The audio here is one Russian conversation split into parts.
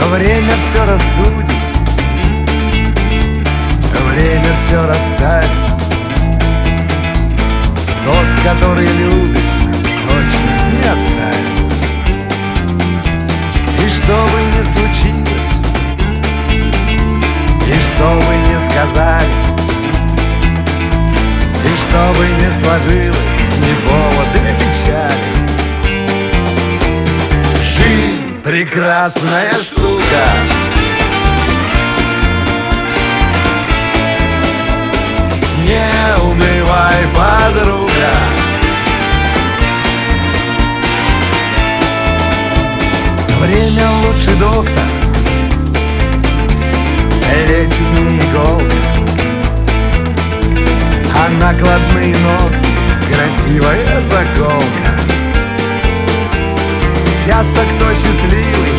Время все рассудит, время все расставит. Тот, который любит, точно не оставит. И что бы ни случилось, и что бы ни сказали, и что бы ни сложилось, ни повод для печали. Жизнь — прекрасная штука. Не унывай, подруга. Время лучший доктор, лечит не иголка, а накладные ногти — красивая заколка. Часто кто счастливый,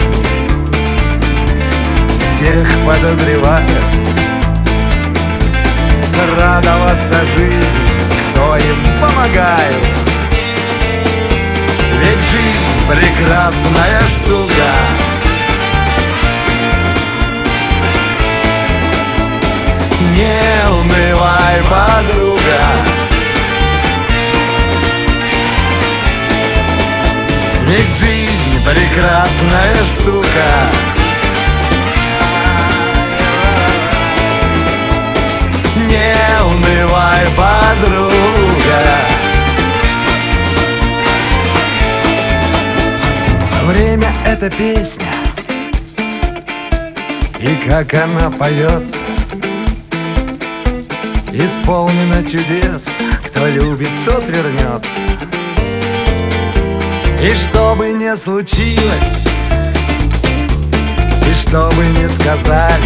тех подозревают. Радоваться жизни, кто им помогает. Ведь жизнь — прекрасная штука. Не унывай, подруга. Ведь жизнь — прекрасная штука. Не унывай, подруга. Время — это песня, и как она поется, исполнена чудес. Кто любит, тот вернется. И что бы ни случилось, и что бы ни сказали,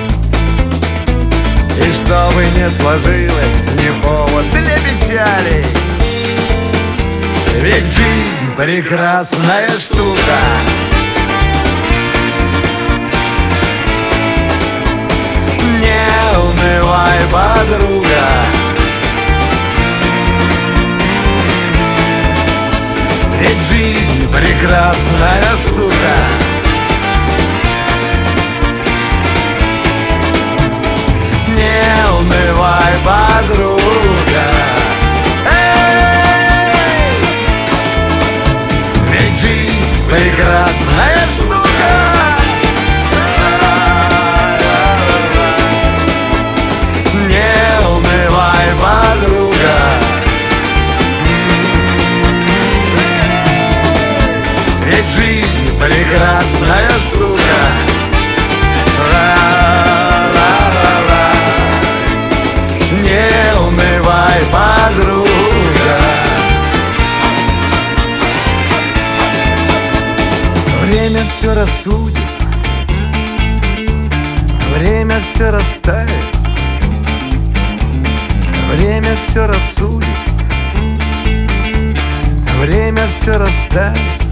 и что бы ни сложилось, не повод для печали. Ведь жизнь — прекрасная штука. Не унывай, подруга. Ведь жизнь — прекрасная штука. Не унывай, подруга. Эй! Ведь жизнь — прекрасная штука. Не унывай, подруга. Ведь жизнь — прекрасная штука. Не унывай, подруга. Время все рассудит, время все расставит. Время все рассудит, время все расставит.